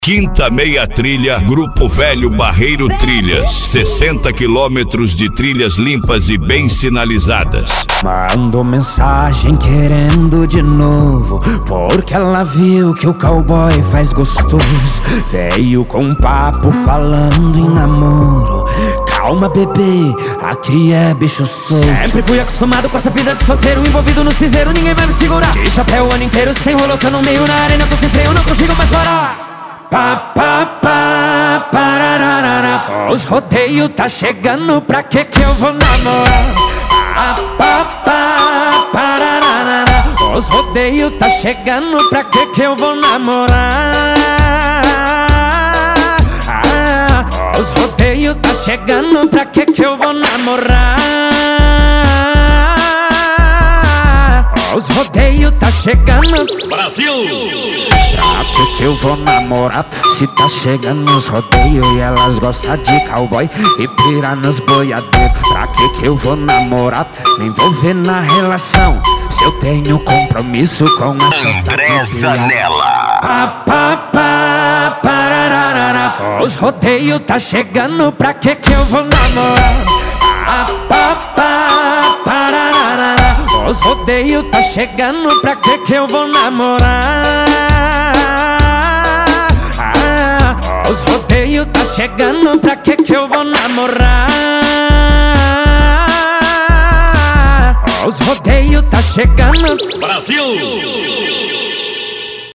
Quinta Meia Trilha, Grupo Velho Barreiro Trilhas. 60 quilômetros de trilhas limpas e bem sinalizadas. Mandou mensagem querendo de novo, porque ela viu que o cowboy faz gostoso. Veio com um papo falando em namoro. Calma, bebê, aqui é bicho solto. Sempre fui acostumado com essa vida de solteiro, envolvido nos piseiros, ninguém vai me segurar. De chapéu o ano inteiro, se tem rolo, tô no meio na arena, tô sem freio, não consigo mais parar. Pá, pá, pá, parararara. Os rodeios tá chegando, pra que eu vou namorar? Pá, pá, pá, parararara. Os rodeios tá chegando, pra que eu vou namorar? Os rodeios tá chegando, pra que eu vou namorar? Os rodeios tá chegando, Brasil! pra que eu vou namorar? Se tá chegando os rodeios e elas gostam de cowboy e pira nos boiadeiros. Pra que eu vou namorar? Me envolver na relação, se eu tenho compromisso com a André Zanella. Pá, pá, pá, parararara. Os rodeios tá chegando, pra que eu vou namorar? Pá, pá, pá, parararara. Os rodeios tá chegando, pra que eu vou namorar? Os rodeios tá chegando, pra que eu vou namorar? Os rodeios tá chegando, Brasil!